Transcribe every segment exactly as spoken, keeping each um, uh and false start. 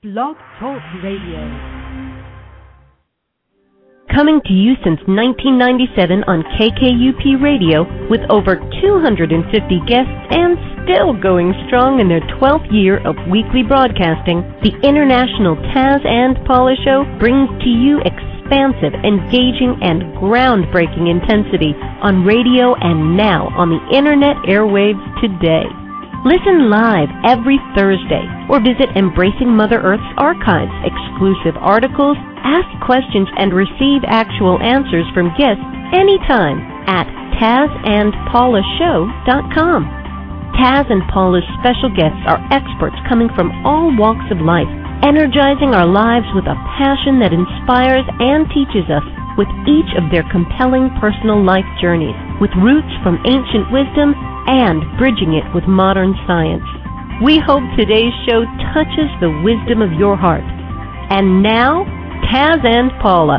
Blog Talk Radio. Coming to you since nineteen ninety-seven on K K U P Radio with over two hundred fifty guests and still going strong in their twelfth year of weekly broadcasting, the International Taz and Paula Show brings to you expansive, engaging, and groundbreaking intensity on radio and now on the Internet airwaves today. Listen live every Thursday or visit Embracing Mother Earth's archives, exclusive articles, ask questions, and receive actual answers from guests anytime at taz and paula show dot com. Taz and Paula's special guests are experts coming from all walks of life, energizing our lives with a passion that inspires and teaches us with each of their compelling personal life journeys, with roots from ancient wisdom and bridging it with modern science. We hope today's show touches the wisdom of your heart. And now, Taz and Paula.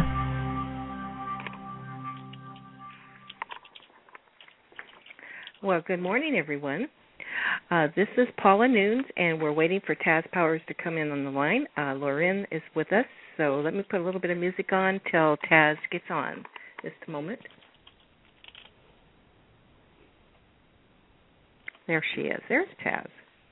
Well, good morning, everyone. Uh, this is Paula Nunes, and we're waiting for Taz Powers to come in on the line. Uh, Lauren is with us, so let me put a little bit of music on till Taz gets on. Just a moment. There she is. There's Taz.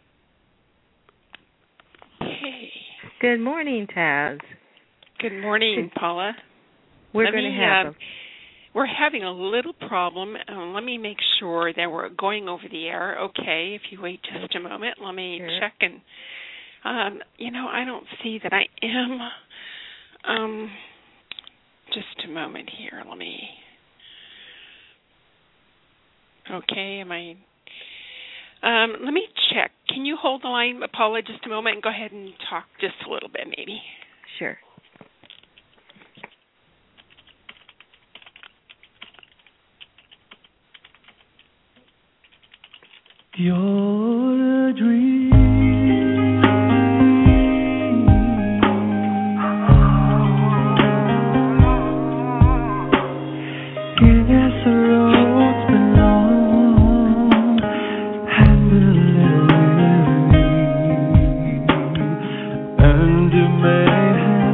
Hey. Good morning, Taz. Good morning, Paula. We're Let going me, to have uh, a... We're having a little problem. Uh, let me make sure that we're going over the air. Okay, if you wait just a moment, let me Sure. check. And, um, you know, I don't see that I am. Um, just a moment here. Let me... Okay, am I... Um, let me check. Can you hold the line, Paula, just a moment and go ahead and talk just a little bit, maybe? Sure. You're a dream. Yes, the road's been long, and a little weary, and you may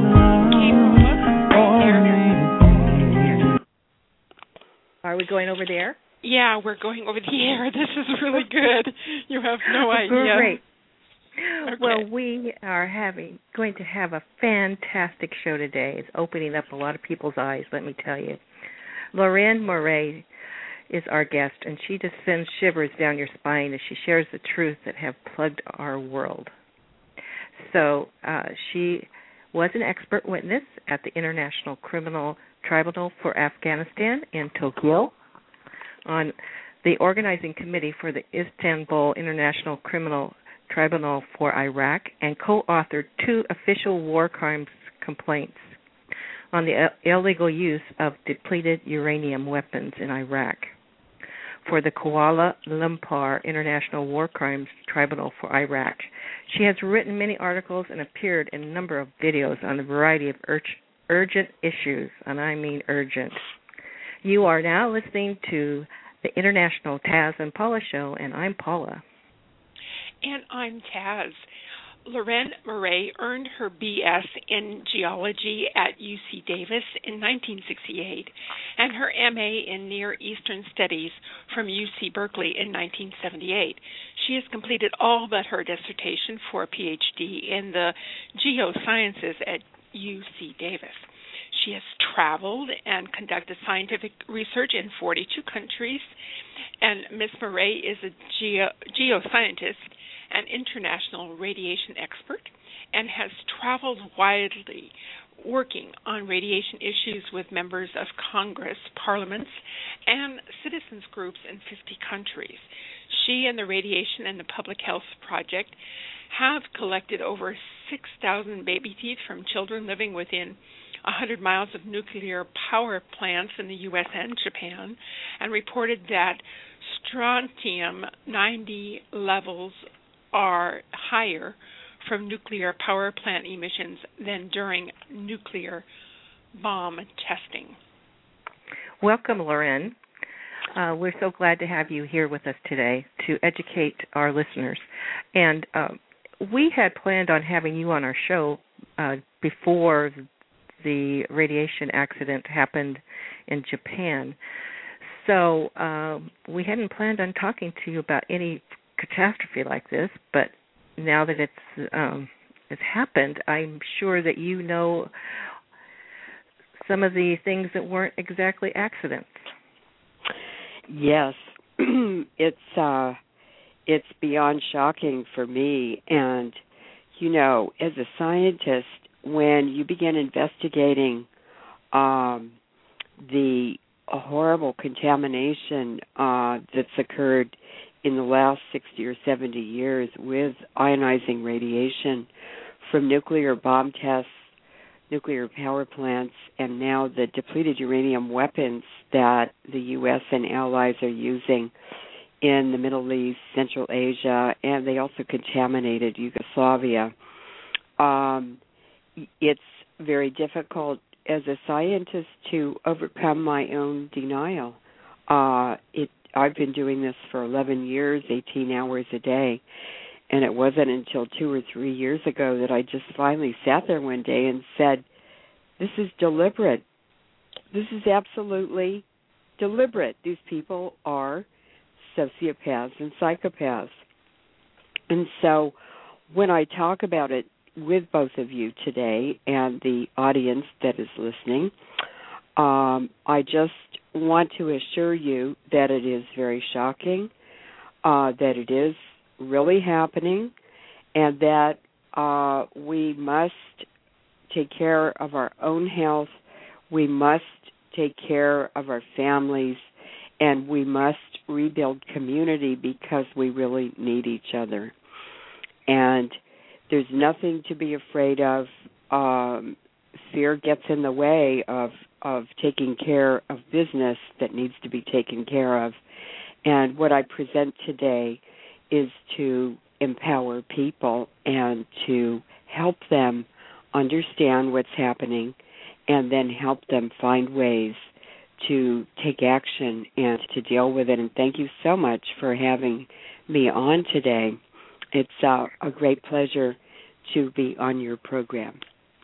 have lost all. Are we going over there? Yeah, we're going over the air. This is really good. You have no idea. Great. Okay. Well, we are having going to have a fantastic show today. It's opening up a lot of people's eyes, let me tell you. Lorraine Moret is our guest, and she just sends shivers down your spine as she shares the truth that have plagued our world. So uh, she was an expert witness at the International Criminal Tribunal for Afghanistan in Tokyo, on the organizing committee for the Istanbul International Criminal Tribunal for Iraq, and co-authored two official war crimes complaints on the illegal use of depleted uranium weapons in Iraq for the Kuala Lumpur International War Crimes Tribunal for Iraq. She has written many articles and appeared in a number of videos on a variety of ur- urgent issues, and I mean urgent. You are now listening to the International Taz and Paula Show, and I'm Paula. And I'm Taz. Lorraine Moret earned her B S in geology at U C Davis in nineteen sixty-eight and her M A in Near Eastern Studies from U C Berkeley in nineteen seventy-eight. She has completed all but her dissertation for a P H D in the geosciences at U C Davis. She has traveled and conducted scientific research in forty-two countries, and Miz Moret is a geo- geoscientist and international radiation expert, and has traveled widely working on radiation issues with members of Congress, parliaments, and citizens groups in fifty countries. She and the Radiation and the Public Health Project have collected over six thousand baby teeth from children living within one hundred miles of nuclear power plants in the U S and Japan, and reported that strontium ninety levels are higher from nuclear power plant emissions than during nuclear bomb testing. Welcome, Lauren. Uh, we're so glad to have you here with us today to educate our listeners. And uh, we had planned on having you on our show uh, before the radiation accident happened in Japan. So um, we hadn't planned on talking to you about any catastrophe like this, but now that it's um, it's happened, I'm sure that you know some of the things that weren't exactly accidents. Yes, it's uh, it's beyond shocking for me. And, you know, as a scientist, when you begin investigating um, the horrible contamination uh, that's occurred in the last sixty or seventy years with ionizing radiation from nuclear bomb tests, nuclear power plants, and now the depleted uranium weapons that the U S and allies are using in the Middle East, Central Asia, and they also contaminated Yugoslavia. Um, it's very difficult as a scientist to overcome my own denial. Uh, it, I've been doing this for eleven years, eighteen hours a day, and it wasn't until two or three years ago that I just finally sat there one day and said, this is deliberate. This is absolutely deliberate. These people are sociopaths and psychopaths. And so when I talk about it with both of you today and the audience that is listening, um, I just want to assure you that it is very shocking, uh, that it is really happening, and that uh, we must take care of our own health, we must take care of our families, and we must rebuild community because we really need each other. And there's nothing to be afraid of. Um, fear gets in the way of, of taking care of business that needs to be taken care of. And what I present today is to empower people and to help them understand what's happening and then help them find ways to take action and to deal with it. And thank you so much for having me on today. It's uh, a great pleasure to be on your program.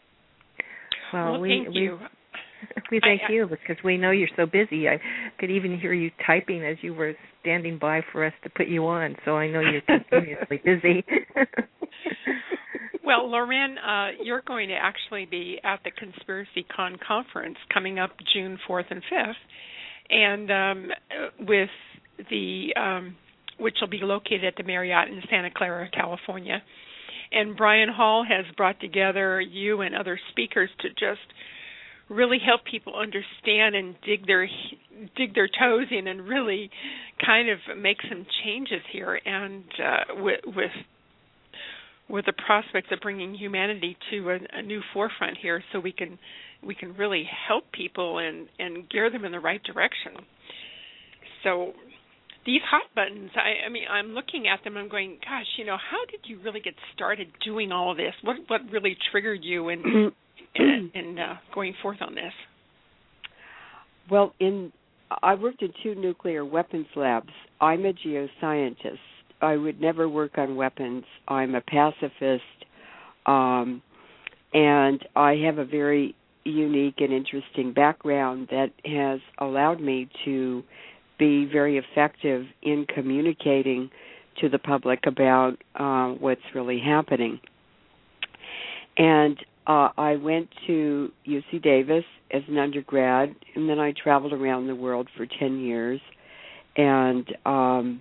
Well, well we, thank we, you. We thank I, I, you because we know you're so busy. I could even hear you typing as you were standing by for us to put you on, so I know you're continuously busy. Well, Loren, uh, you're going to actually be at the Conspiracy Con conference coming up June fourth and fifth, and um, with the um, which will be located at the Marriott in Santa Clara, California. And Brian Hall has brought together you and other speakers to just really help people understand and dig their dig their toes in and really kind of make some changes here, and uh, with, with with the prospects of bringing humanity to a, a new forefront here, so we can we can really help people and, and gear them in the right direction. So these hot buttons, I, I mean, I'm looking at them, I'm going, gosh, you know, how did you really get started doing all of this? What what really triggered you in in, in uh, going forth on this? Well, in I worked in two nuclear weapons labs. I'm a geoscientist. I would never work on weapons. I'm a pacifist, um, and I have a very unique and interesting background that has allowed me to be very effective in communicating to the public about uh, what's really happening. And uh, I went to U C Davis as an undergrad, and then I traveled around the world for ten years, and um,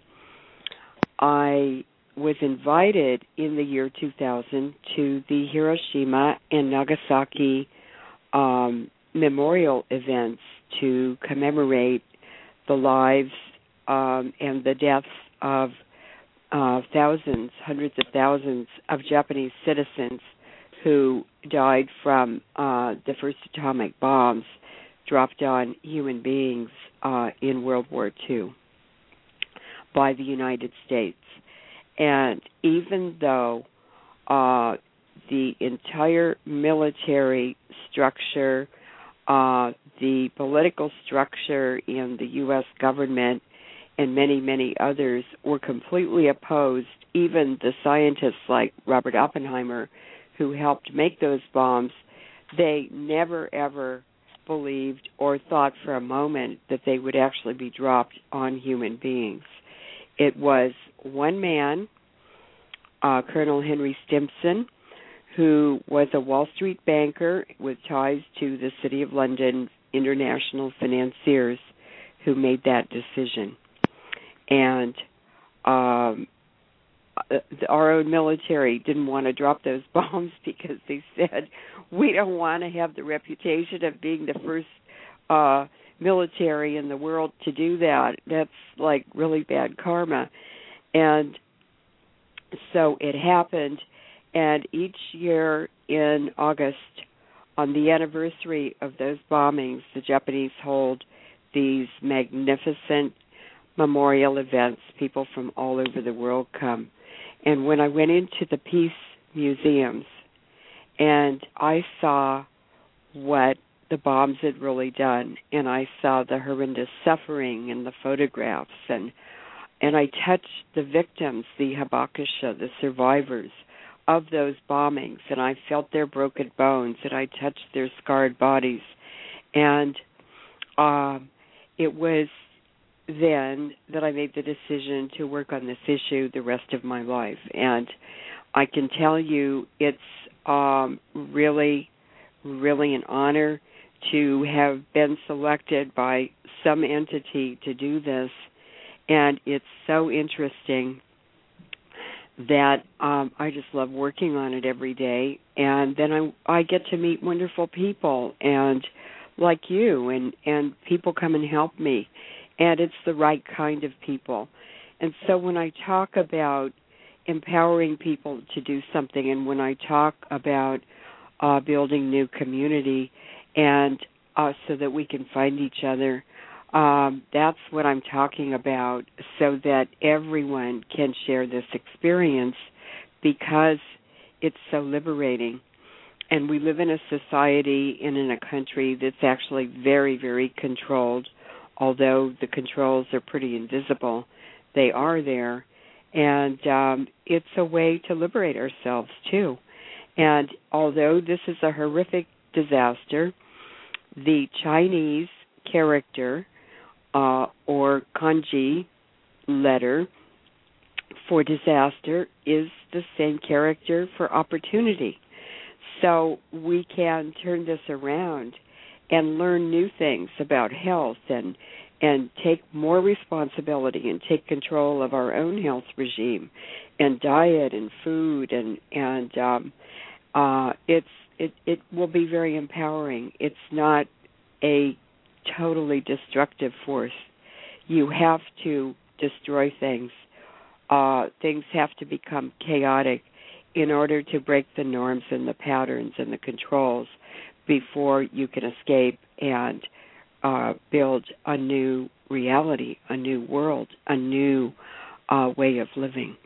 I was invited in the year two thousand to the Hiroshima and Nagasaki um, memorial events to commemorate the lives um, and the deaths of uh, thousands, hundreds of thousands of Japanese citizens who died from uh, the first atomic bombs dropped on human beings uh, in World War Two by the United States. And even though uh, the entire military structure, uh, the political structure in the U S government and many, many others were completely opposed. Even the scientists like Robert Oppenheimer, who helped make those bombs, they never, ever believed or thought for a moment that they would actually be dropped on human beings. It was one man, uh, Colonel Henry Stimson, who was a Wall Street banker with ties to the City of London international financiers, who made that decision. And um, our own military didn't want to drop those bombs because they said, we don't want to have the reputation of being the first uh, military in the world to do that. That's like really bad karma. And so it happened, and each year in August, on the anniversary of those bombings, the Japanese hold these magnificent memorial events. People from all over the world come. And when I went into the peace museums and I saw what the bombs had really done, and I saw the horrendous suffering in the photographs, and and I touched the victims, the hibakusha, the survivors of those bombings, and I felt their broken bones, and I touched their scarred bodies. And um, it was then that I made the decision to work on this issue the rest of my life. And I can tell you it's um, really, really an honor to have been selected by some entity to do this. And it's so interesting that um, I just love working on it every day. And then I, I get to meet wonderful people and like you, and, and people come and help me. And it's the right kind of people. And so when I talk about empowering people to do something, and when I talk about uh, building new community and uh, so that we can find each other, um, that's what I'm talking about, so that everyone can share this experience, because it's so liberating. And we live in a society and in a country that's actually very, very controlled. Although the controls are pretty invisible, they are there. And um, it's a way to liberate ourselves, too. And although this is a horrific disaster, the Chinese character uh, or kanji letter for disaster is the same character for opportunity. So we can turn this around and learn new things about health, and and take more responsibility and take control of our own health regime and diet and food, and and um, uh, it's it it will be very empowering. It's not a totally destructive force. You have to destroy things. Uh, things have to become chaotic in order to break the norms and the patterns and the controls before you can escape and uh, build a new reality, a new world, a new uh, way of living.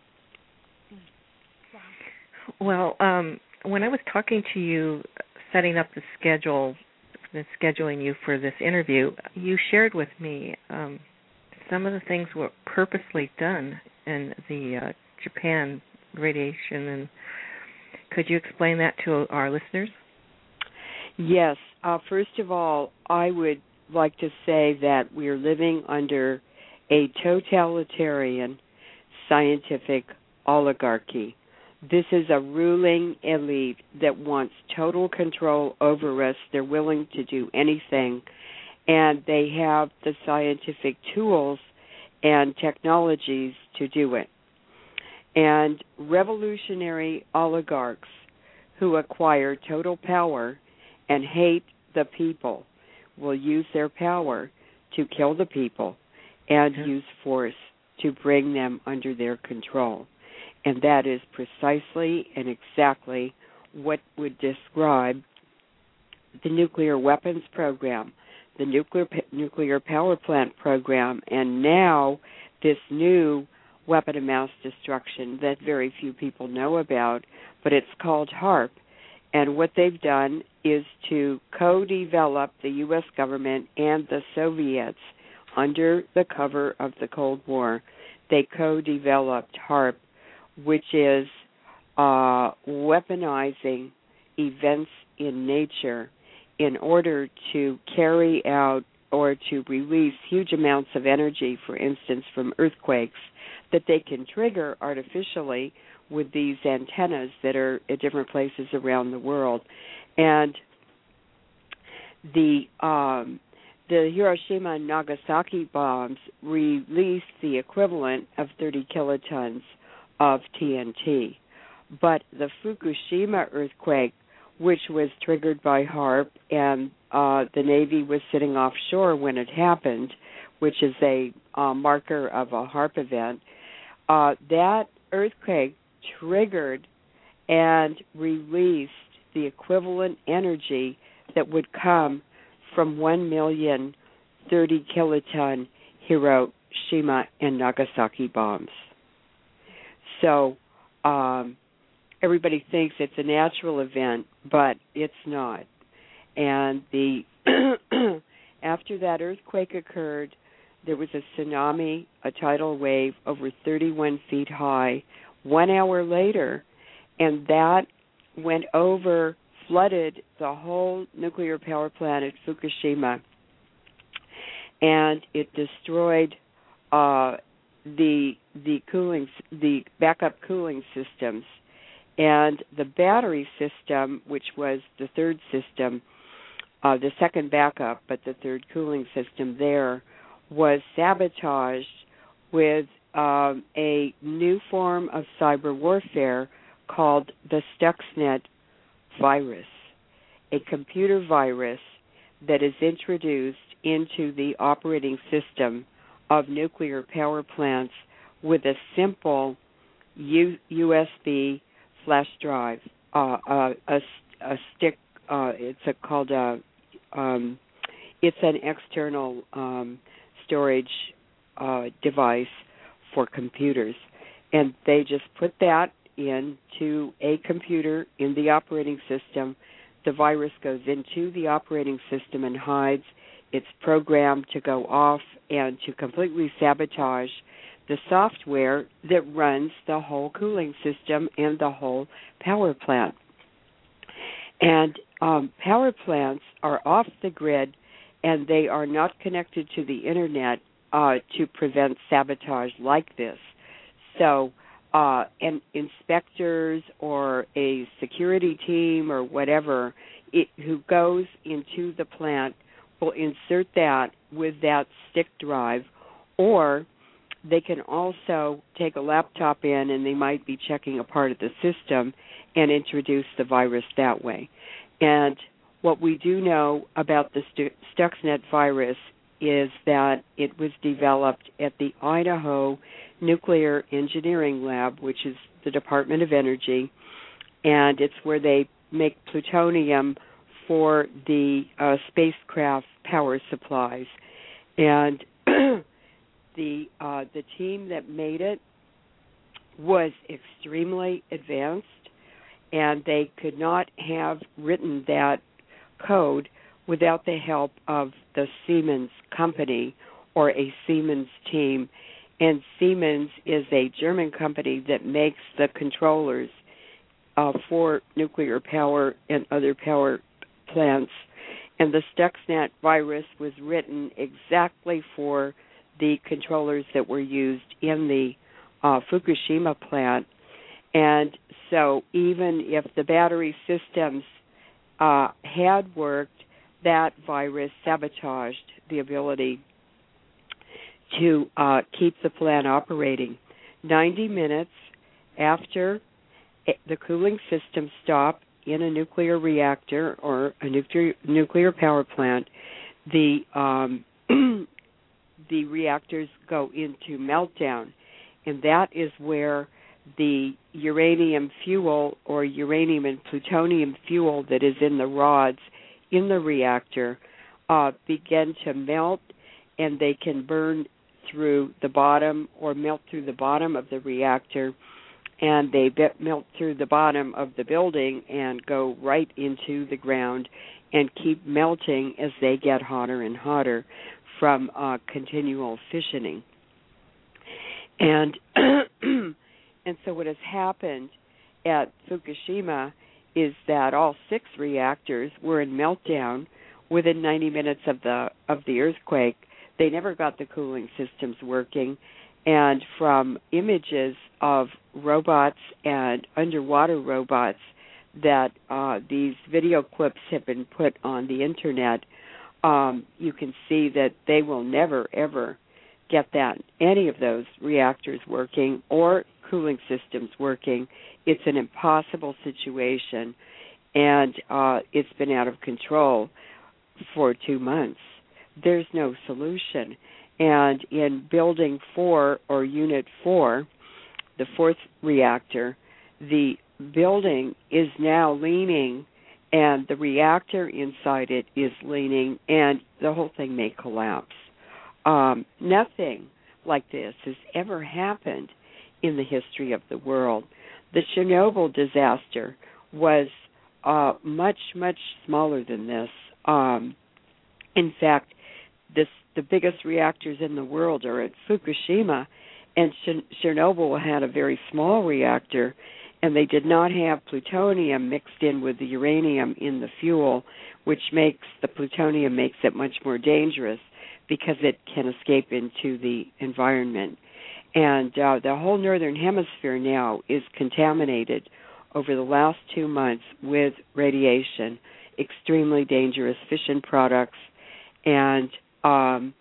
Well, um, when I was talking to you, setting up the schedule, the scheduling you for this interview, you shared with me um, some of the things were purposely done in the uh, Japan radiation. And could you explain that to our listeners? Yes. Uh, first of all, I would like to say that we are living under a totalitarian scientific oligarchy. This is a ruling elite that wants total control over us. They're willing to do anything, and they have the scientific tools and technologies to do it. And revolutionary oligarchs who acquire total power and hate the people will use their power to kill the people and mm-hmm. use force to bring them under their control. And that is precisely and exactly what would describe the nuclear weapons program, the nuclear nuclear power plant program, and now this new weapon of mass destruction that very few people know about, but it's called HAARP. And what they've done is to co-develop, the U S government and the Soviets under the cover of the Cold War, they co-developed HAARP, which is uh, weaponizing events in nature in order to carry out or to release huge amounts of energy, for instance, from earthquakes, that they can trigger artificially with these antennas that are at different places around the world. And the um, the Hiroshima and Nagasaki bombs released the equivalent of thirty kilotons of T N T. But the Fukushima earthquake, which was triggered by HAARP, and uh, the Navy was sitting offshore when it happened, which is a uh, marker of a HAARP event, uh, that earthquake triggered and released the equivalent energy that would come from one million thirty kiloton Hiroshima and Nagasaki bombs. So um, everybody thinks it's a natural event, but it's not. And the after that earthquake occurred, there was a tsunami, a tidal wave over thirty-one feet high. One hour later, and that went over, flooded the whole nuclear power plant at Fukushima, and it destroyed uh, the the cooling, the backup cooling systems, and the battery system, which was the third system, uh, the second backup, but the third cooling system there, was sabotaged with um, a new form of cyber warfare called the Stuxnet virus, a computer virus that is introduced into the operating system of nuclear power plants with a simple U- USB flash drive, uh, uh, a, a stick. Uh, it's a, called a. Um, it's an external um, storage uh, device for computers, and they just put that into a computer in the operating system. The virus goes into the operating system and hides. It's programmed to go off and to completely sabotage the software that runs the whole cooling system and the whole power plant. And um, power plants are off the grid, and they are not connected to the Internet uh, to prevent sabotage like this. So uh, an inspectors or a security team or whatever it, who goes into the plant will insert that with that stick drive, or they can also take a laptop in and they might be checking a part of the system and introduce the virus that way. And what we do know about the Stuxnet virus is that it was developed at the Idaho Nuclear Engineering Lab, which is the Department of Energy, and it's where they make plutonium for the uh, spacecraft power supplies. And the uh, the team that made it was extremely advanced, and they could not have written that code without the help of the Siemens company or a Siemens team. And Siemens is a German company that makes the controllers uh, for nuclear power and other power plants. And the Stuxnet virus was written exactly for the controllers that were used in the uh, Fukushima plant. And so even if the battery systems uh, had worked, that virus sabotaged the ability to uh, keep the plant operating. ninety minutes after the cooling system stopped in a nuclear reactor or a nuclear nuclear power plant, the um, the reactors go into meltdown, and that is where the uranium fuel or uranium and plutonium fuel that is in the rods in the reactor uh, begin to melt, and they can burn through the bottom or melt through the bottom of the reactor, and they be- melt through the bottom of the building and go right into the ground and keep melting as they get hotter and hotter from uh, continual fissioning. And and so what has happened at Fukushima is that all six reactors were in meltdown within ninety minutes of the of the earthquake. They never got the cooling systems working, and from images of robots and underwater robots that uh, these video clips have been put on the internet, um, you can see that they will never, ever get that any of those reactors working or cooling systems working. It's an impossible situation, and uh, it's been out of control for two months. There's no solution. And in Building four, or Unit four, the fourth reactor, the building is now leaning, and the reactor inside it is leaning, and the whole thing may collapse. Um, nothing like this has ever happened in the history of the world. The Chernobyl disaster was uh, much, much smaller than this. Um, in fact, this, the biggest reactors in the world are at Fukushima, and Chernobyl had a very small reactor, and they did not have plutonium mixed in with the uranium in the fuel, which makes the plutonium makes it much more dangerous because it can escape into the environment. And uh, the whole northern hemisphere now is contaminated over the last two months with radiation, extremely dangerous fission products. And um,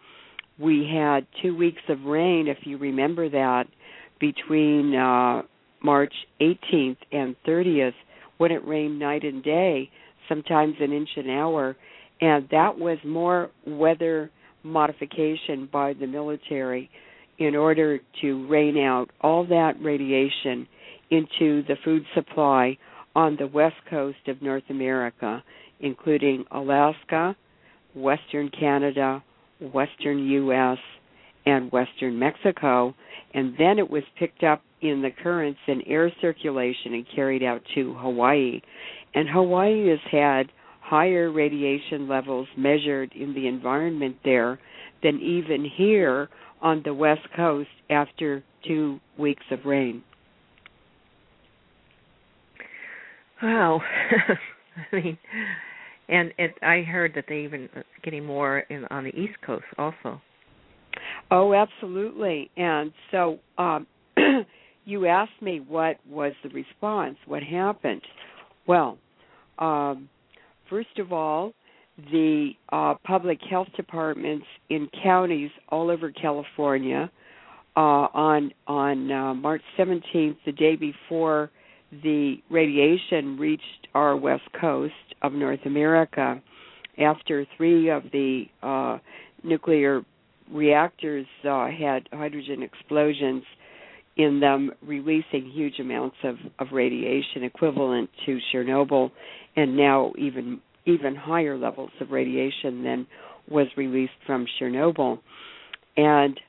we had two weeks of rain, if you remember that, between uh, March eighteenth and thirtieth, when it rained night and day, sometimes an inch an hour. And that was more weather modification by the military in order to rain out all that radiation into the food supply on the west coast of North America, including Alaska, western Canada, western U S, and western Mexico. And then it was picked up in the currents and air circulation and carried out to Hawaii. And Hawaii has had higher radiation levels measured in the environment there than even here on the west coast after two weeks of rain. Wow. I mean, and it, I heard that they even getting more in, on the East Coast also. Oh, absolutely. And so um, you asked me what was the response, what happened. Well, um, first of all, the uh, public health departments in counties all over California uh, on on uh, March seventeenth, the day before the radiation reached our west coast of North America, after three of the uh, nuclear reactors uh, had hydrogen explosions in them, releasing huge amounts of, of radiation equivalent to Chernobyl, and now even even higher levels of radiation than was released from Chernobyl. And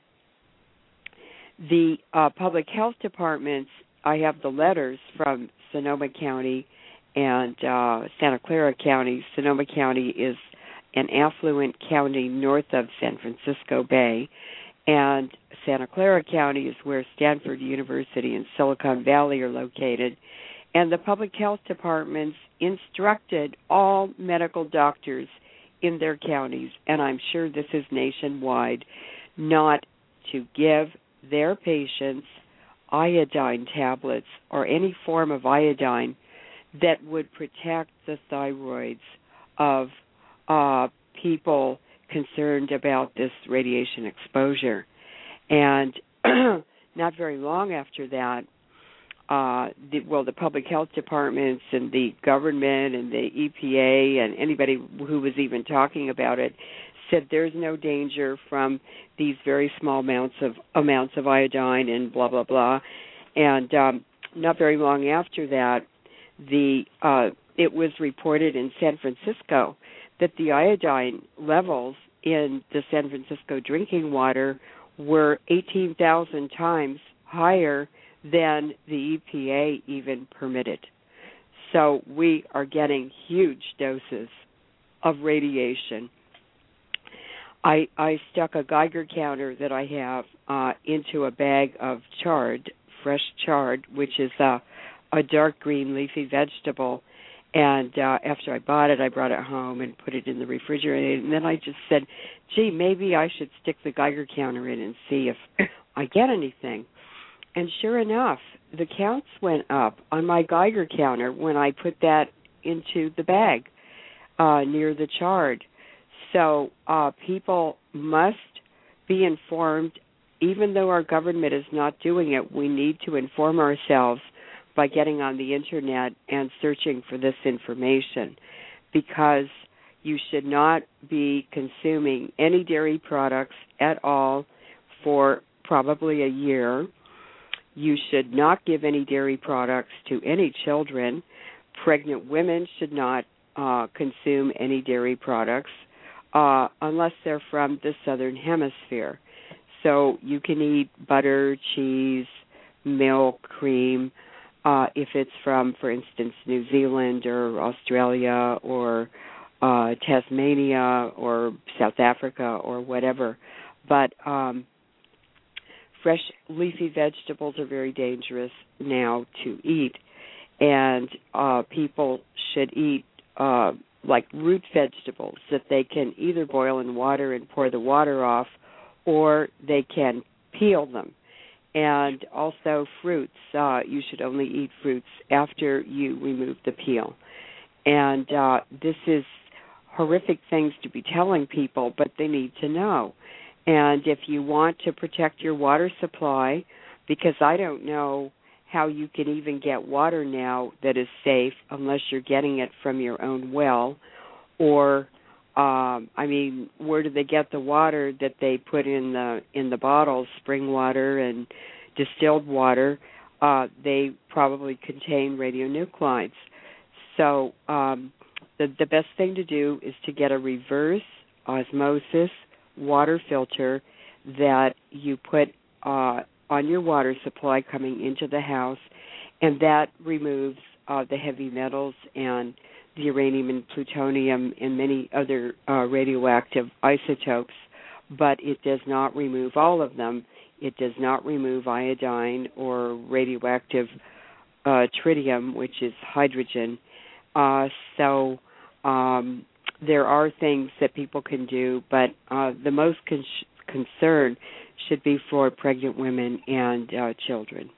the uh, public health departments, I have the letters from Sonoma County and uh, Santa Clara County. Sonoma County is an affluent county north of San Francisco Bay, and Santa Clara County is where Stanford University and Silicon Valley are located. And the public health departments instructed all medical doctors in their counties, and I'm sure this is nationwide, not to give their patients iodine tablets or any form of iodine that would protect the thyroids of uh, people concerned about this radiation exposure. And not very long after that, uh, the, well, the public health departments and the government and the E P A and anybody who was even talking about it said there's no danger from these very small amounts of amounts of iodine and blah, blah, blah. And um, not very long after that, the uh, it was reported in San Francisco that the iodine levels in the San Francisco drinking water were eighteen thousand times higher than the E P A even permitted. So we are getting huge doses of radiation. I I stuck a Geiger counter that I have uh, into a bag of chard, fresh chard, which is a, a dark green leafy vegetable. And uh, after I bought it, I brought it home and put it in the refrigerator. And then I just said, gee, maybe I should stick the Geiger counter in and see if I get anything. And sure enough, the counts went up on my Geiger counter when I put that into the bag uh, near the chard. So uh, people must be informed. Even though our government is not doing it, we need to inform ourselves by getting on the Internet and searching for this information, because you should not be consuming any dairy products at all for probably a year. You should not give any dairy products to any children. Pregnant women should not uh, consume any dairy products uh, unless they're from the Southern Hemisphere. So you can eat butter, cheese, milk, cream, uh, if it's from, for instance, New Zealand or Australia or uh, Tasmania or South Africa or whatever. But um, fresh leafy vegetables are very dangerous now to eat, and uh, people should eat uh, like root vegetables that they can either boil in water and pour the water off, or they can peel them. And also fruits, uh, you should only eat fruits after you remove the peel. And uh, this is horrific things to be telling people, but they need to know. And if you want to protect your water supply, because I don't know how you can even get water now that is safe unless you're getting it from your own well, or Um, I mean, where do they get the water that they put in the in the bottles, spring water and distilled water? Uh, they probably contain radionuclides. So um, the, the best thing to do is to get a reverse osmosis water filter that you put uh, on your water supply coming into the house, and that removes uh, the heavy metals and the uranium and plutonium and many other uh, radioactive isotopes, but it does not remove all of them. It does not remove iodine or radioactive uh, tritium, which is hydrogen. Uh, so um, there are things that people can do, but uh, the most con- concern should be for pregnant women and uh, children.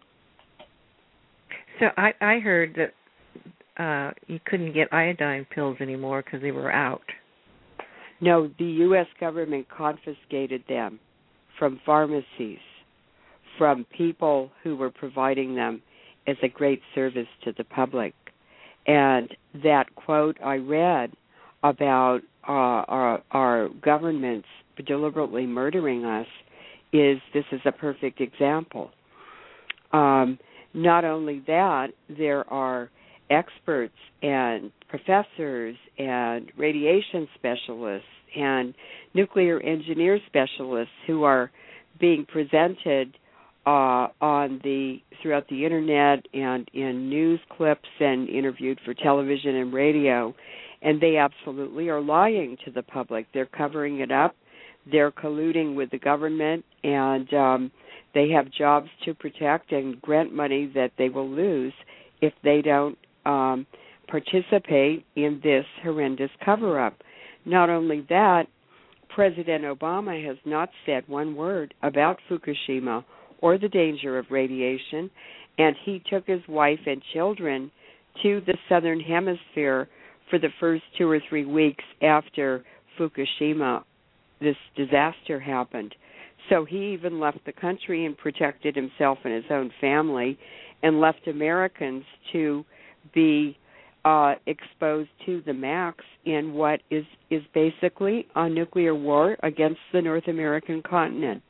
So I, I heard that Uh, you couldn't get iodine pills anymore because they were out. No, the U S government confiscated them from pharmacies, from people who were providing them as a great service to the public. And that quote I read about uh, our, our governments deliberately murdering us is, this is a perfect example. Um, not only that, there are experts and professors and radiation specialists and nuclear engineer specialists who are being presented uh, on the throughout the internet and in news clips and interviewed for television and radio, and they absolutely are lying to the public. They're covering it up. They're colluding with the government, and um, they have jobs to protect and grant money that they will lose if they don't Um, participate in this horrendous cover-up. Not only that, President Obama has not said one word about Fukushima or the danger of radiation, and he took his wife and children to the Southern Hemisphere for the first two or three weeks after Fukushima, this disaster happened. So he even left the country and protected himself and his own family, and left Americans to be uh, exposed to the max in what is, is basically a nuclear war against the North American continent.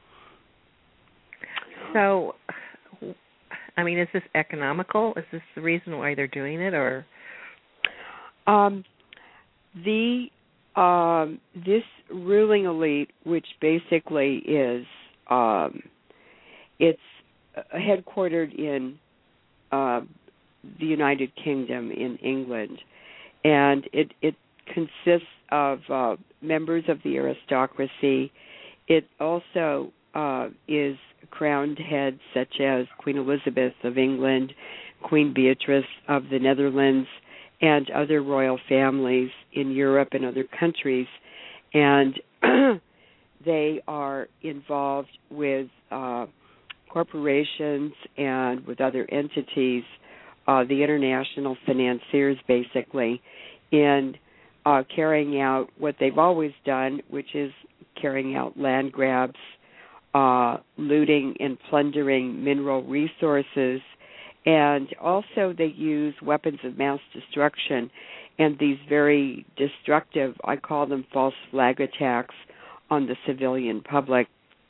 So, I mean, is this economical? Is this the reason why they're doing it, or? Um, the um, this ruling elite, which basically is um, it's headquartered in Uh, the United Kingdom in England, and it, it consists of uh, members of the aristocracy. It also uh, is crowned heads such as Queen Elizabeth of England, Queen Beatrice of the Netherlands, and other royal families in Europe and other countries. And they are involved with uh, corporations and with other entities, uh, the international financiers basically, in uh, carrying out what they've always done, which is carrying out land grabs, uh, looting and plundering mineral resources, and also they use weapons of mass destruction and these very destructive, I call them false flag attacks on the civilian public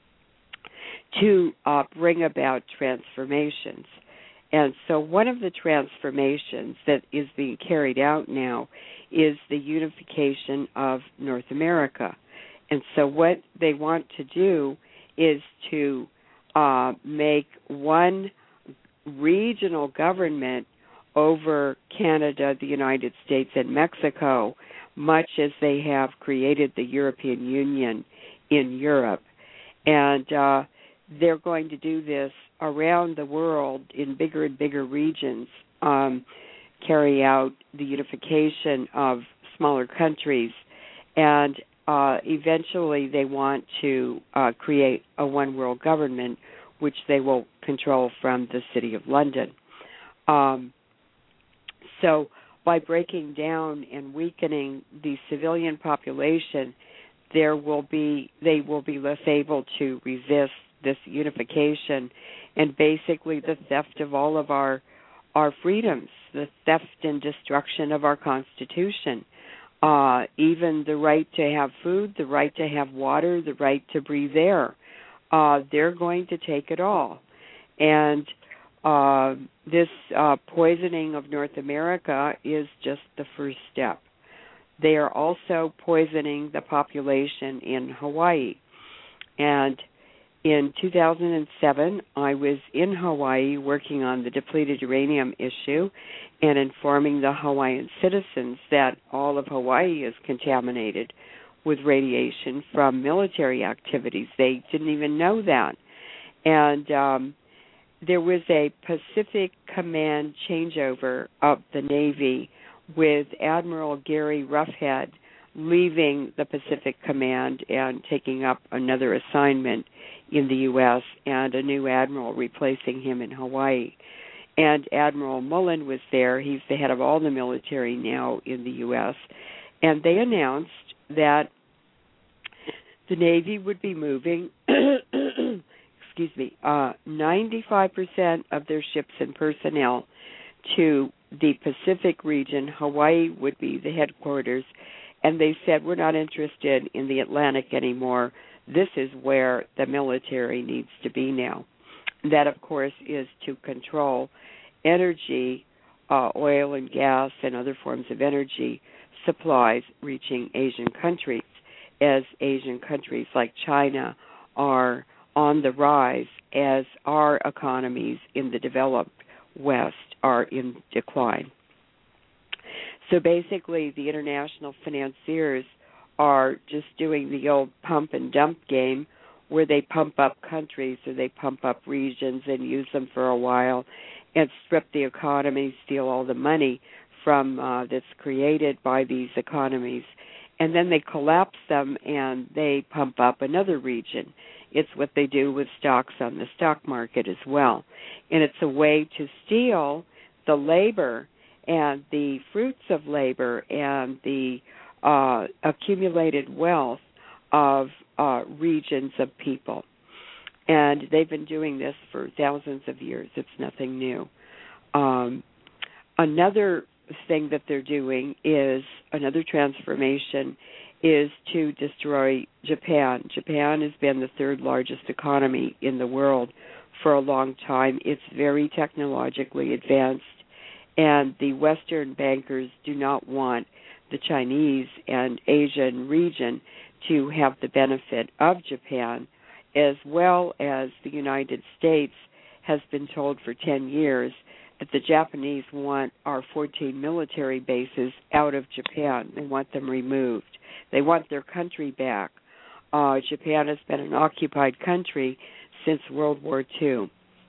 to uh, bring about transformations. And so one of the transformations that is being carried out now is the unification of North America. And so what they want to do is to uh, make one regional government over Canada, the United States, and Mexico, much as they have created the European Union in Europe. And uh, they're going to do this around the world in bigger and bigger regions, um, carry out the unification of smaller countries, and uh, eventually they want to uh, create a one-world government, which they will control from the City of London. Um, so by breaking down and weakening the civilian population, there will be they will be less able to resist this unification and basically the theft of all of our our freedoms, the theft and destruction of our Constitution, uh, even the right to have food, the right to have water, the right to breathe air. Uh, they're going to take it all. And uh, this uh, poisoning of North America is just the first step. They are also poisoning the population in Hawaii. And in two thousand seven, I was in Hawaii working on the depleted uranium issue and informing the Hawaiian citizens that all of Hawaii is contaminated with radiation from military activities. They didn't even know that. And um, there was a Pacific Command changeover of the Navy with Admiral Gary Roughead leaving the Pacific Command and taking up another assignment in the U S and a new admiral replacing him in Hawaii. And Admiral Mullen was there. He's the head of all the military now in the U S And they announced that the Navy would be moving, excuse me, uh, ninety-five percent of their ships and personnel to the Pacific region. Hawaii would be the headquarters. And they said, we're not interested in the Atlantic anymore. This is where the military needs to be now. That, of course, is to control energy, uh, oil and gas and other forms of energy supplies reaching Asian countries, as Asian countries like China are on the rise, as our economies in the developed West are in decline. So basically, the international financiers are just doing the old pump and dump game where they pump up countries or they pump up regions and use them for a while and strip the economy, steal all the money from uh, that's created by these economies. And then they collapse them and they pump up another region. It's what they do with stocks on the stock market as well. And it's a way to steal the labor and the fruits of labor and the uh, accumulated wealth of uh, regions of people. And they've been doing this for thousands of years. It's nothing new. Um, another thing that they're doing is, another transformation is to destroy Japan. Japan has been the third largest economy in the world for a long time. It's very technologically advanced, and the Western bankers do not want the Chinese and Asian region to have the benefit of Japan, as well as the United States has been told for ten years that the Japanese want our fourteen military bases out of Japan. They want them removed. They want their country back. Uh, Japan has been an occupied country since World War Two.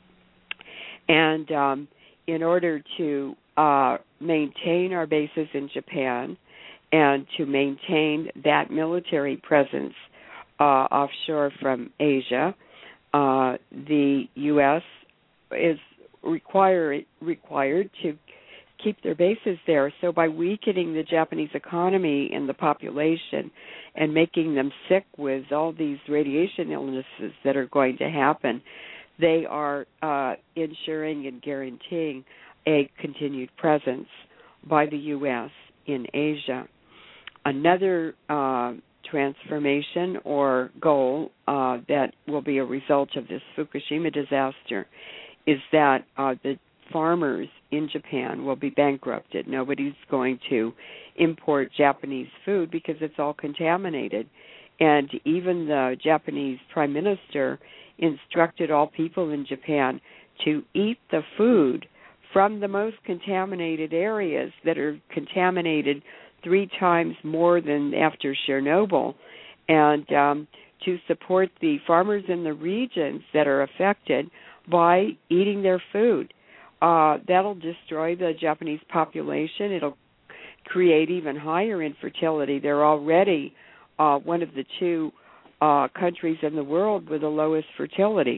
And um, in order to uh, maintain our bases in Japan and to maintain that military presence uh, offshore from Asia, uh, the U S is require, required to keep their bases there. So by weakening the Japanese economy and the population and making them sick with all these radiation illnesses that are going to happen, they are uh, ensuring and guaranteeing a continued presence by the U S in Asia. Another uh, transformation or goal uh, that will be a result of this Fukushima disaster is that uh, the farmers in Japan will be bankrupted. Nobody's going to import Japanese food because it's all contaminated. And even the Japanese Prime Minister instructed all people in Japan to eat the food from the most contaminated areas that are contaminated three times more than after Chernobyl, and um, to support the farmers in the regions that are affected by eating their food. Uh, that'll destroy the Japanese population. It'll create even higher infertility. They're already uh, one of the two uh, countries in the world with the lowest fertility.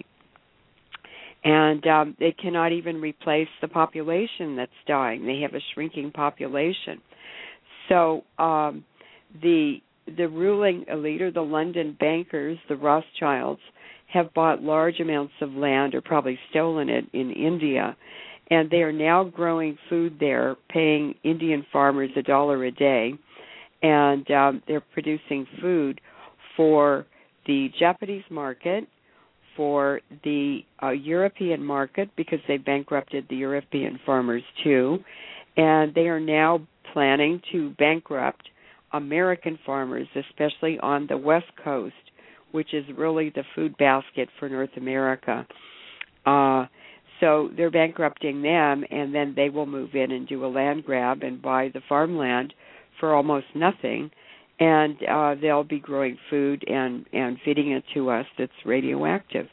And um, they cannot even replace the population that's dying. They have a shrinking population. So um, the the ruling elite, or the London bankers, the Rothschilds, have bought large amounts of land, or probably stolen it, in India, and they are now growing food there, paying Indian farmers a dollar a day, and um, they're producing food for the Japanese market, for the uh, European market, because they bankrupted the European farmers too, and they are now planning to bankrupt American farmers, especially on the West Coast, which is really the food basket for North America. Uh, so they're bankrupting them, and then they will move in and do a land grab and buy the farmland for almost nothing, and uh, they'll be growing food and, and feeding it to us that's radioactive.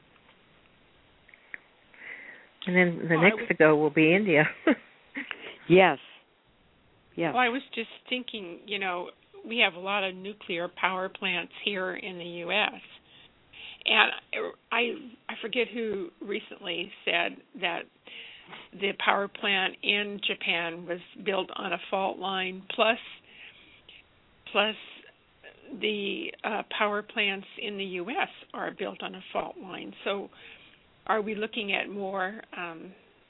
And then the next to go will be India. Yes. Yes. Well, I was just thinking, you know, we have a lot of nuclear power plants here in the U S, and I I forget who recently said that the power plant in Japan was built on a fault line, plus plus the uh, power plants in the U S are built on a fault line. So are we looking at more um,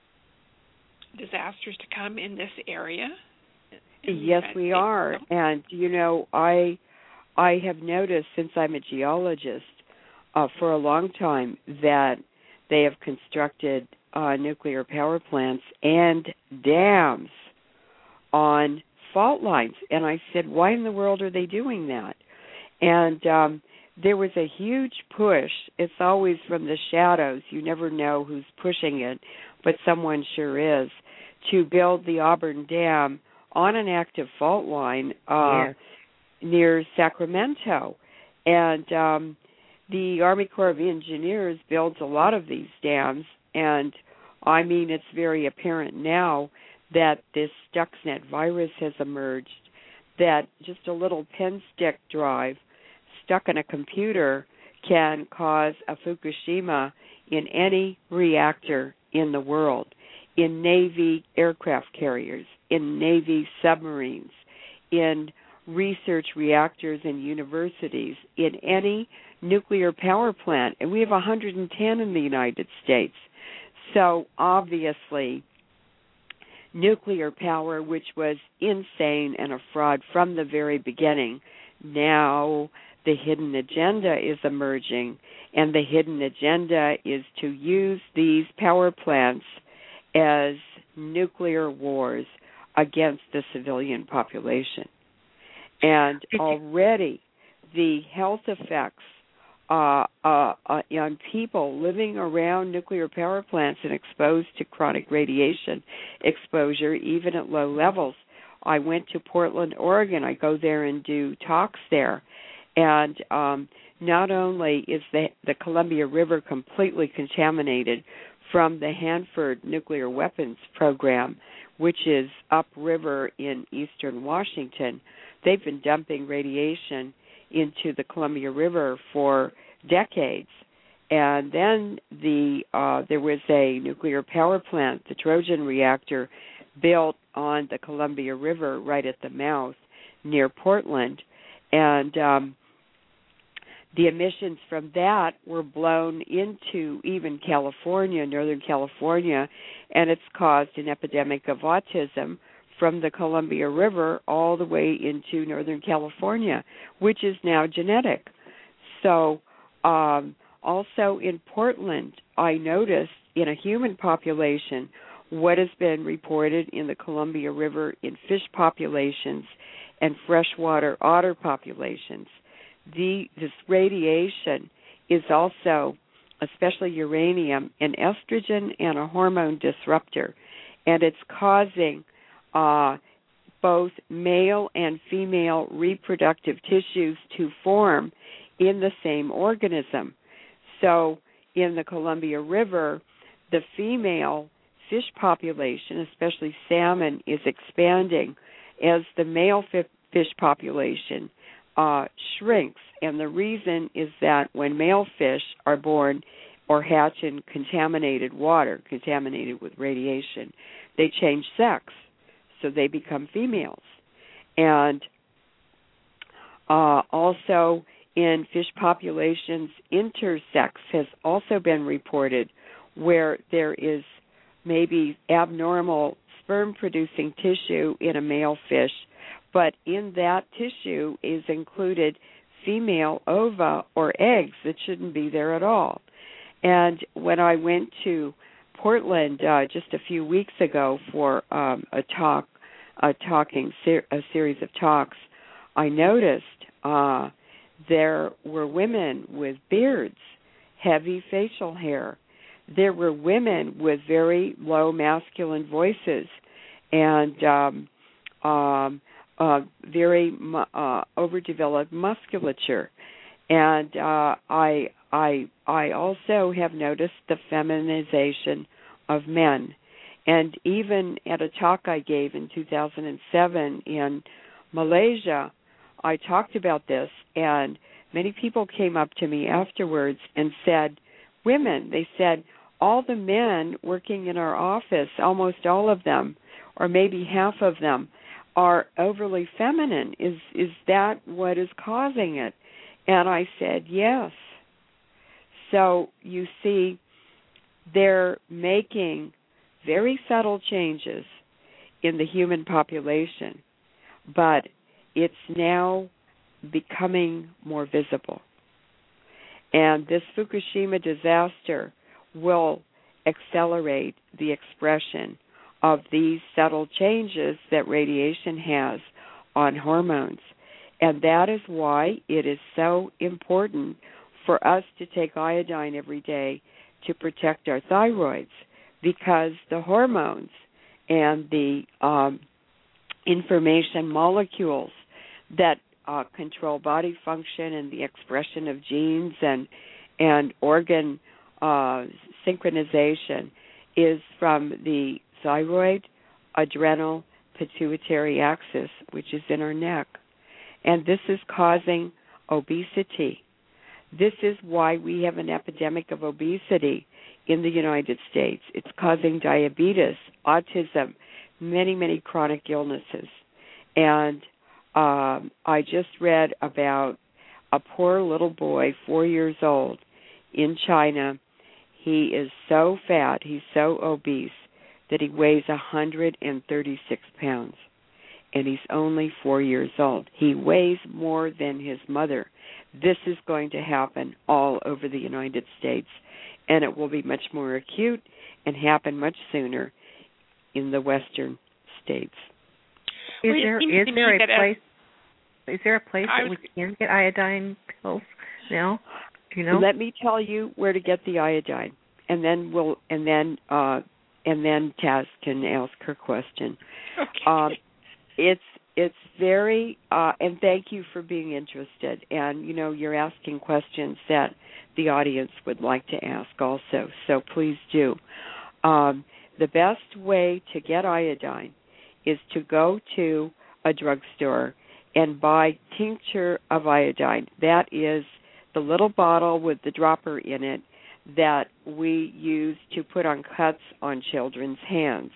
disasters to come in this area? Yes, we are. And, you know, I I have noticed, since I'm a geologist, uh, for a long time that they have constructed uh, nuclear power plants and dams on fault lines. And I said, why in the world are they doing that? And um, there was a huge push. It's always from the shadows. You never know who's pushing it, but someone sure is, to build the Auburn Dam on an active fault line uh, yes. near Sacramento. And um, the Army Corps of Engineers builds a lot of these dams, and I mean, it's very apparent now that this Stuxnet virus has emerged, that just a little pen stick drive stuck in a computer can cause a Fukushima in any reactor in the world, in Navy aircraft carriers, in Navy submarines, in research reactors in universities, in any nuclear power plant. And we have one hundred ten in the United States. So obviously, nuclear power, which was insane and a fraud from the very beginning, now the hidden agenda is emerging, and the hidden agenda is to use these power plants as nuclear wars against the civilian population. And already the health effects uh, uh, uh, on people living around nuclear power plants and exposed to chronic radiation exposure, even at low levels. I went to Portland, Oregon. I go there and do talks there. And um, not only is the, the Columbia River completely contaminated from the Hanford nuclear weapons program, which is upriver in eastern Washington, they've been dumping radiation into the Columbia River for decades. And then the uh, there was a nuclear power plant, the Trojan reactor, built on the Columbia River right at the mouth near Portland. And um, the emissions from that were blown into even California, Northern California, and it's caused an epidemic of autism from the Columbia River all the way into Northern California, which is now genetic. So um, also in Portland, I noticed in a human population what has been reported in the Columbia River in fish populations and freshwater otter populations. The, this radiation is also, especially uranium, an estrogen and a hormone disruptor, and it's causing uh, both male and female reproductive tissues to form in the same organism. So in the Columbia River, the female fish population, especially salmon, is expanding as the male fish population uh, shrinks. And the reason is that when male fish are born or hatch in contaminated water, contaminated with radiation, they change sex, so they become females. And uh, also in fish populations, intersex has also been reported, where there is maybe abnormal sperm-producing tissue in a male fish, but in that tissue is included female ova or eggs that shouldn't be there at all. And when I went to Portland uh, just a few weeks ago for um, a talk, a talking ser- a series of talks, I noticed uh, there were women with beards, heavy facial hair. There were women with very low masculine voices and um, um, uh, very uh, overdeveloped musculature. And uh, I, I, I also have noticed the feminization of men. And even at a talk I gave in two thousand seven in Malaysia, I talked about this, and many people came up to me afterwards and said, women, they said, all the men working in our office, almost all of them, or maybe half of them, are overly feminine. Is is that what is causing it? And I said, yes. So you see, they're making very subtle changes in the human population, but it's now becoming more visible. And this Fukushima disaster will accelerate the expression of these subtle changes that radiation has on hormones. And that is why it is so important for us to take iodine every day to protect our thyroids, because the hormones and the um, information molecules that uh, control body function and the expression of genes and and organ uh, synchronization is from the thyroid, adrenal, pituitary axis, which is in our neck. And this is causing obesity. This is why we have an epidemic of obesity in the United States. It's causing diabetes, autism, many, many chronic illnesses. And um, I just read about a poor little boy, four years old, in China. He is so fat, he's so obese, that he weighs one hundred thirty-six pounds. And he's only four years old. He weighs more than his mother. This is going to happen all over the United States, and it will be much more acute and happen much sooner in the western states. Is Well, it there seems is to me there a that as- place? Is there a place I that was- we can get iodine pills now? Do you know? Let me tell you where to get the iodine, and then we'll and then uh, and then Taz can ask her question. Okay. Um, it's it's very uh, and thank you for being interested. And you know you're asking questions that the audience would like to ask also. So please do. Um, the best way to get iodine is to go to a drugstore and buy tincture of iodine. That is the little bottle with the dropper in it that we use to put on cuts on children's hands.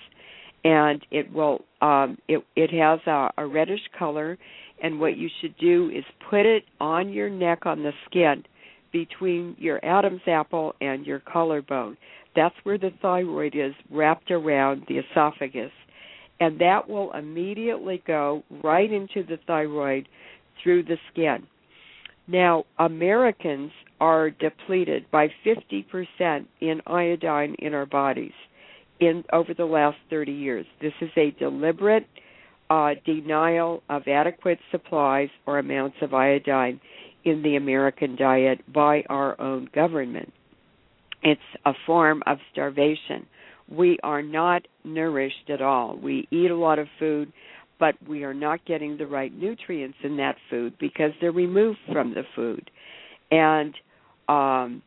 And it will um, it, it has a, a reddish color, and what you should do is put it on your neck on the skin between your Adam's apple and your collarbone. That's where the thyroid is, wrapped around the esophagus. And that will immediately go right into the thyroid through the skin. Now, Americans are depleted by fifty percent in iodine in our bodies in over the last thirty years. This is a deliberate uh, denial of adequate supplies or amounts of iodine in the American diet by our own government. It's a form of starvation. We are not nourished at all. We eat a lot of food, but we are not getting the right nutrients in that food because they're removed from the food. And um,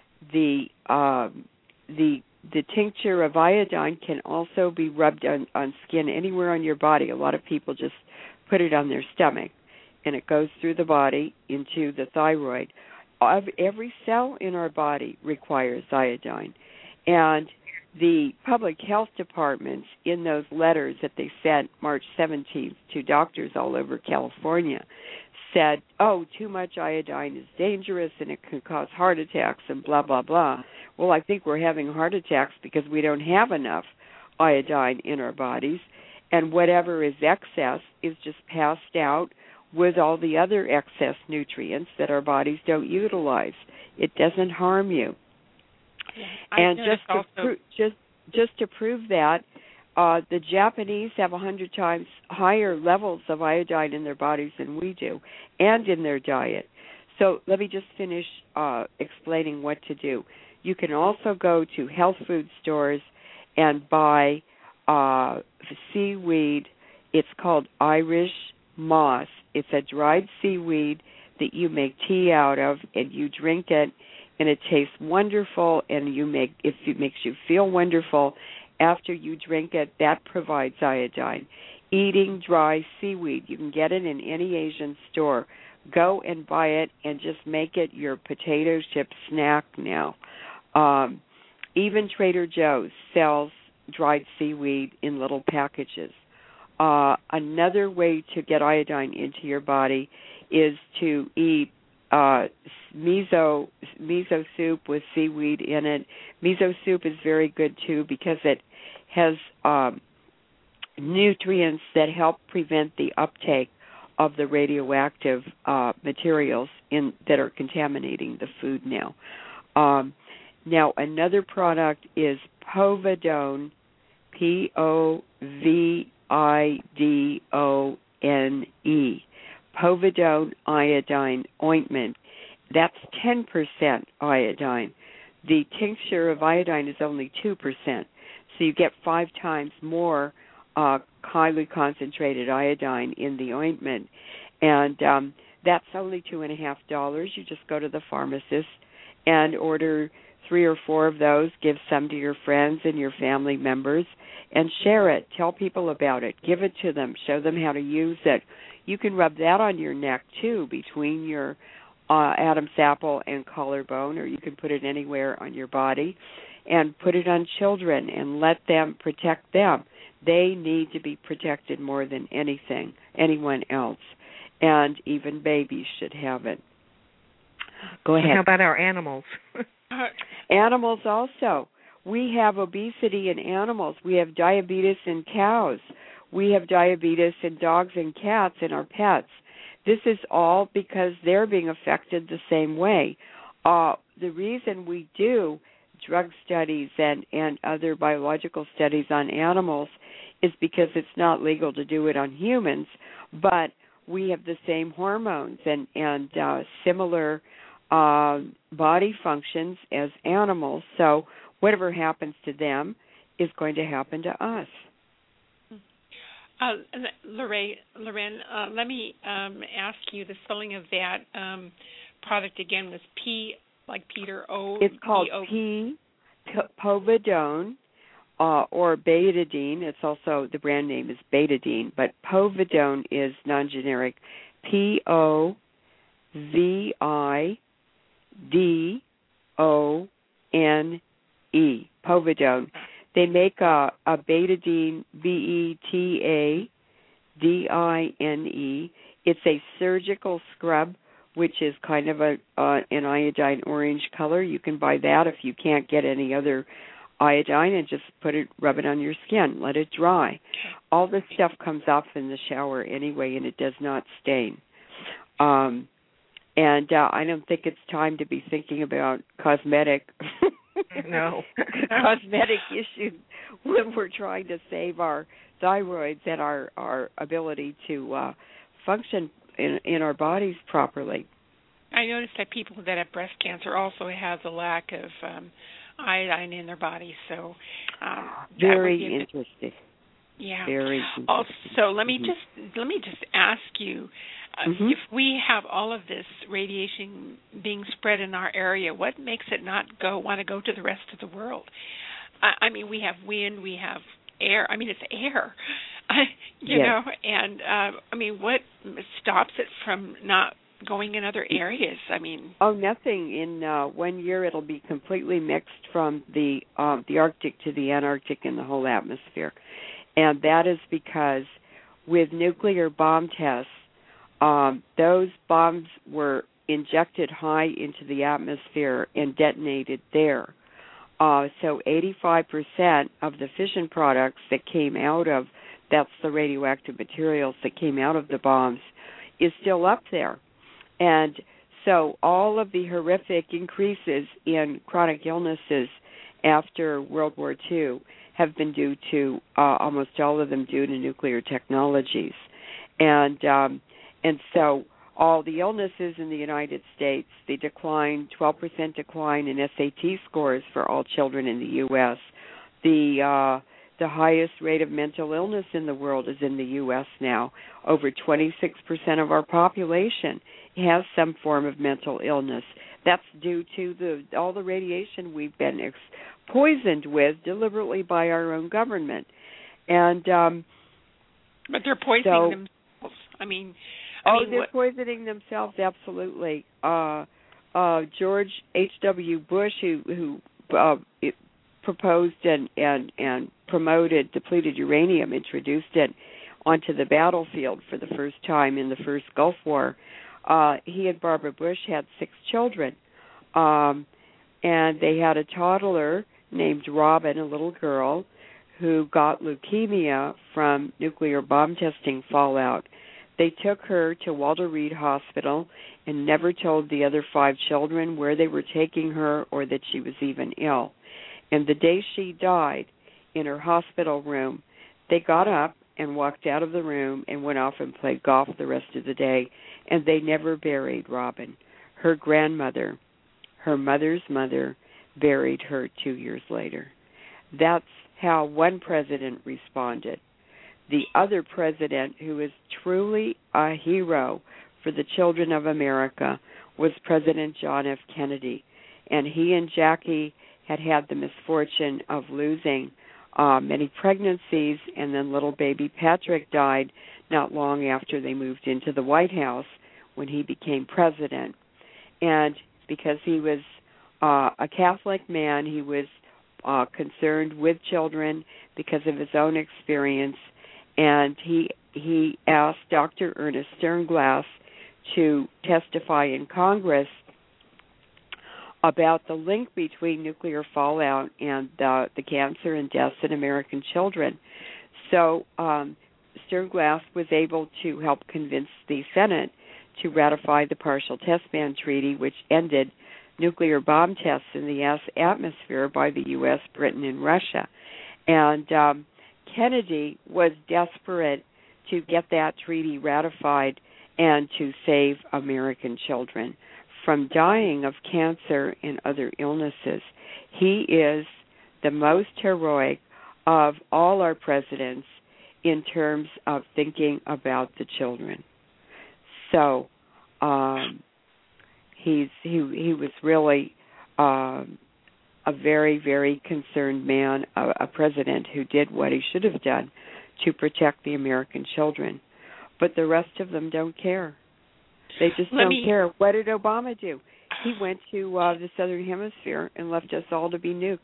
the um, the the tincture of iodine can also be rubbed on, on skin anywhere on your body. A lot of people just put it on their stomach, and it goes through the body into the thyroid. Every cell in our body requires iodine. And the public health departments, in those letters that they sent March seventeenth to doctors all over California, said, oh, too much iodine is dangerous and it can cause heart attacks and blah, blah, blah. Well, I think we're having heart attacks because we don't have enough iodine in our bodies, and whatever is excess is just passed out with all the other excess nutrients that our bodies don't utilize. It doesn't harm you. Yeah, and just to, also... pro- just, just to prove that, uh, the Japanese have one hundred times higher levels of iodine in their bodies than we do, and in their diet. So let me just finish uh, explaining what to do. You can also go to health food stores and buy uh, seaweed. It's called Irish moss. It's a dried seaweed that you make tea out of, and you drink it, and it tastes wonderful, and you make if it makes you feel wonderful after you drink it, that provides iodine. Eating dry seaweed, you can get it in any Asian store. Go and buy it and just make it your potato chip snack now. Um, even Trader Joe's sells dried seaweed in little packages. Uh, another way to get iodine into your body is to eat uh, miso miso soup with seaweed in it. Miso soup is very good too because it has um, nutrients that help prevent the uptake of the radioactive uh, materials in that are contaminating the food now. Um, now, another product is Povidone, P O V I D O N E, Povidone iodine ointment. That's ten percent iodine. The tincture of iodine is only two percent, so you get five times more uh, highly concentrated iodine in the ointment. And um, that's only two and a half dollars. You just go to the pharmacist and order three or four of those, give some to your friends and your family members, and share it. Tell people about it. Give it to them. Show them how to use it. You can rub that on your neck, too, between your uh, Adam's apple and collarbone, or you can put it anywhere on your body, and put it on children and let them protect them. They need to be protected more than anything, anyone else, and even babies should have it. Go ahead. How about our animals? Animals also. We have obesity in animals. We have diabetes in cows. We have diabetes in dogs and cats in our pets. This is all because they're being affected the same way. Uh, the reason we do drug studies and, and other biological studies on animals is because it's not legal to do it on humans, but we have the same hormones and, and uh, similar uh, body functions as animals. So whatever happens to them is going to happen to us. Uh, Lorraine, Loren, uh, let me um, ask you, the spelling of that um, product again was P, like Peter, O. It's called P, Povidone, uh, or Betadine. It's also, the brand name is Betadine, but Povidone is non-generic. P O V I D O N E, Povidone. They make a, a Betadine, B E T A D I N E. It's a surgical scrub, which is kind of a uh, an iodine orange color. You can buy that if you can't get any other iodine, and just put it, rub it on your skin, let it dry. All this stuff comes off in the shower anyway, and it does not stain. Um, and uh, I don't think it's time to be thinking about cosmetic. No. cosmetic issues when we're trying to save our thyroids and our, our ability to uh, function in, in our bodies properly. I noticed that people that have breast cancer also have the lack of um, iodine in their bodies. So um, very interesting. Yeah. Very also, let me mm-hmm. just let me just ask you, uh, mm-hmm. if we have all of this radiation being spread in our area, what makes it not go want to go to the rest of the world? I, I mean, we have wind, we have air. I mean, it's air, you yes. know. And uh, I mean, what stops it from not going in other areas? I mean, oh, nothing. In uh, one year, it'll be completely mixed from the uh, the Arctic to the Antarctic and the whole atmosphere. And that is because with nuclear bomb tests, um, those bombs were injected high into the atmosphere and detonated there. Uh, so eighty-five percent of the fission products that came out of, that's the radioactive materials that came out of the bombs, is still up there. And so all of the horrific increases in chronic illnesses after World War Two have been due to, uh, almost all of them due to nuclear technologies. And um, and so all the illnesses in the United States, the decline, twelve percent decline in S A T scores for all children in the U S, the uh, the highest rate of mental illness in the world is in the U S now. Over twenty-six percent of our population has some form of mental illness. That's due to the all the radiation we've been ex- poisoned with deliberately by our own government. And um, but they're poisoning so, themselves. I mean, I oh, mean, they're what? poisoning themselves. Absolutely. Uh, uh, George H W. Bush, who who uh, it proposed and, and and promoted depleted uranium, introduced it onto the battlefield for the first time in the first Gulf War. Uh, he and Barbara Bush had six children, um, and they had a toddler named Robin, a little girl, who got leukemia from nuclear bomb testing fallout. They took her to Walter Reed Hospital and never told the other five children where they were taking her or that she was even ill. And the day she died, in her hospital room, they got up and walked out of the room and went off and played golf the rest of the day, and they never buried Robin. Her grandmother, her mother's mother, buried her two years later. That's how one president responded. The other president, who is truly a hero for the children of America, was President John F. Kennedy. And he and Jackie had had the misfortune of losing uh, many pregnancies, and then little baby Patrick died not long after they moved into the White House when he became president. And because he was uh, a Catholic man, he was uh, concerned with children because of his own experience, and he he asked Doctor Ernest Sternglass to testify in Congress about the link between nuclear fallout and uh, the cancer and deaths in American children. So um, Sternglass was able to help convince the Senate to ratify the Partial Test Ban Treaty, which ended nuclear bomb tests in the atmosphere by the U S, Britain, and Russia. And um, Kennedy was desperate to get that treaty ratified and to save American children from dying of cancer and other illnesses. He is the most heroic of all our presidents in terms of thinking about the children. So um, he's he he was really um, a very, very concerned man, a, a president who did what he should have done to protect the American children. But the rest of them don't care. They just Let don't me... care. What did Obama do? He went to uh, the Southern Hemisphere and left us all to be nuked.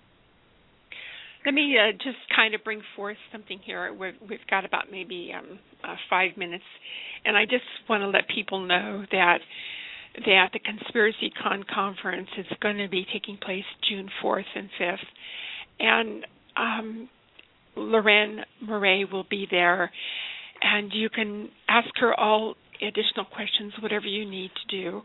Let me uh, just kind of bring forth something here. We've, we've got about maybe um, uh, five minutes, and I just want to let people know that that the Conspiracy Con conference is going to be taking place June fourth and fifth, and um, Lorraine Murray will be there, and you can ask her all additional questions, whatever you need to do.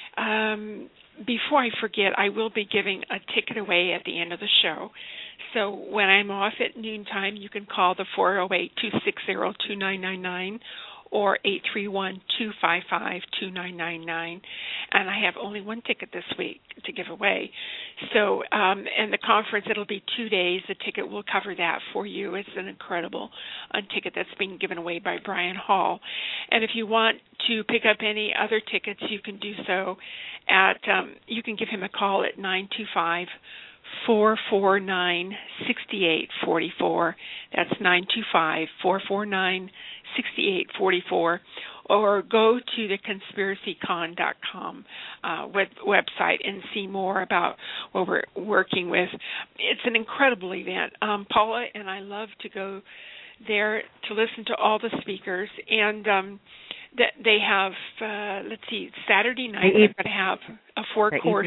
Um, before I forget, I will be giving a ticket away at the end of the show. So when I'm off at noontime, you can call the four oh eight, two six zero, two nine nine nine or eight three one, two five five, two nine nine nine. And I have only one ticket this week to give away. So, um, and the conference, it'll be two days. The ticket will cover that for you. It's an incredible uh, ticket that's being given away by Brian Hall. And if you want to pick up any other tickets, you can do so at, um, you can give him a call at nine two five, four four nine, six eight four four. That's nine two five, four four nine, six eight four four. Or go to the conspiracy con dot com uh, web, website and see more about what we're working with. It's an incredible event. Um, Paula and I love to go there to listen to all the speakers. And um, that they have, uh, let's see, Saturday night they're going to have a four-course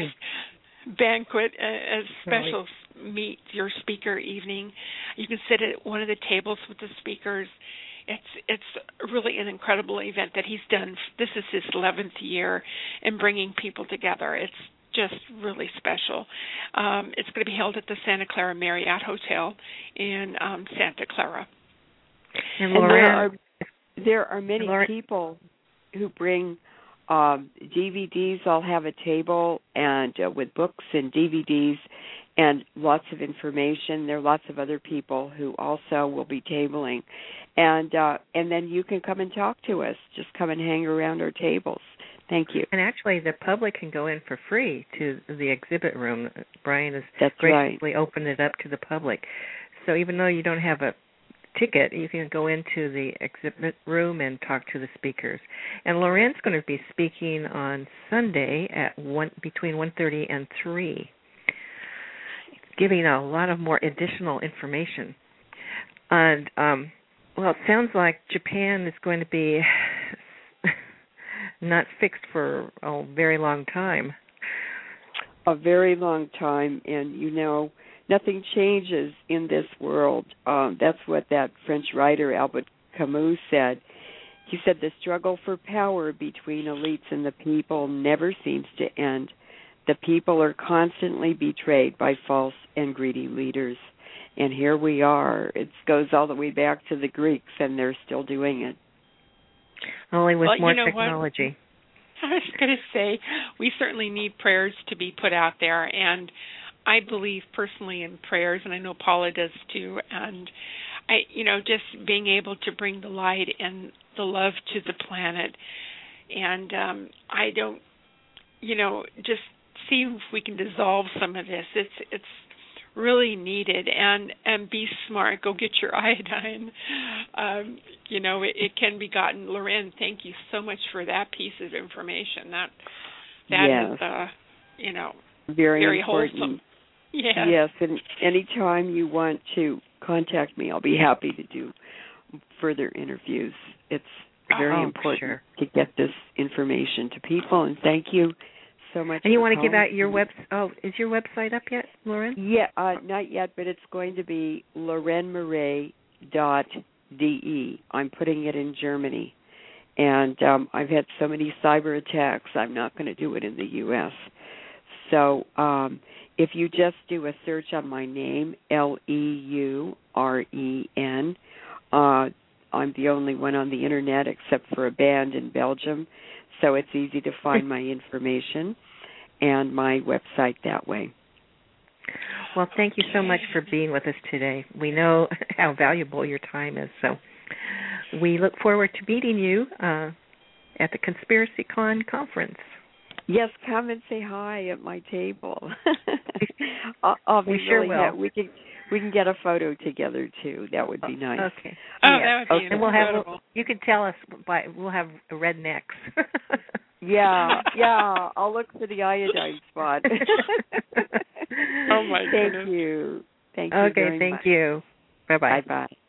banquet as special meet your speaker evening. You can sit at one of the tables with the speakers. It's it's really an incredible event that he's done. This is his eleventh year in bringing people together. It's just really special. Um, it's going to be held at the Santa Clara Marriott Hotel in um, Santa Clara. And, and there are there are many people who bring um, D V Ds. I'll have a table and uh, with books and D V Ds and lots of information. There are lots of other people who also will be tabling. And uh, and then you can come and talk to us. Just come and hang around our tables. Thank you. And actually, the public can go in for free to the exhibit room. Brian has That's graciously right. opened it up to the public. So even though you don't have a ticket, you can go into the exhibit room and talk to the speakers. And Lorraine's going to be speaking on Sunday at one between one thirty and three, giving a lot of more additional information. And um, well, it sounds like Japan is going to be not fixed for a very long time. A very long time, and you know, nothing changes in this world. Um, that's what that French writer Albert Camus said. He said the struggle for power between elites and the people never seems to end. The people are constantly betrayed by false and greedy leaders. And here we are. It goes all the way back to the Greeks, and they're still doing it. Only with well, more you know technology. What? I was going to say, we certainly need prayers to be put out there, and I believe personally in prayers, and I know Paula does too, and I, you know, just being able to bring the light and the love to the planet, and um, I don't, you know, just see if we can dissolve some of this. It's it's really needed, and and be smart. Go get your iodine. Um, you know, it, it can be gotten. Lorraine, thank you so much for that piece of information. That that yes. is, uh, you know, very, very important. wholesome. Yes. Yes, and anytime you want to contact me, I'll be happy to do further interviews. It's very oh, important sure. to get this information to people, and thank you so much. And you want to give out your web? Oh, is your website up yet, Lorraine? Yeah, uh, not yet, but it's going to be lorraine murray dot d e. I'm putting it in Germany, and um, I've had so many cyber attacks. I'm not going to do it in the U S So um, if you just do a search on my name, L E U R E N, uh, I'm the only one on the internet except for a band in Belgium, so it's easy to find my information and my website that way. Well, thank you so much for being with us today. We know how valuable your time is, so we look forward to meeting you uh, at the Conspiracy Con conference. Yes, come and say hi at my table. I'll, I'll be we sure really will. happy. We can we can get a photo together too. That would be nice. Okay. Oh, yeah. that would be okay. And we'll have incredible. you can tell us by we'll have rednecks. Yeah, yeah. I'll look for the iodine spot. Oh my Thank goodness. you. Thank you. Okay, very thank much. you. Bye bye. Bye bye.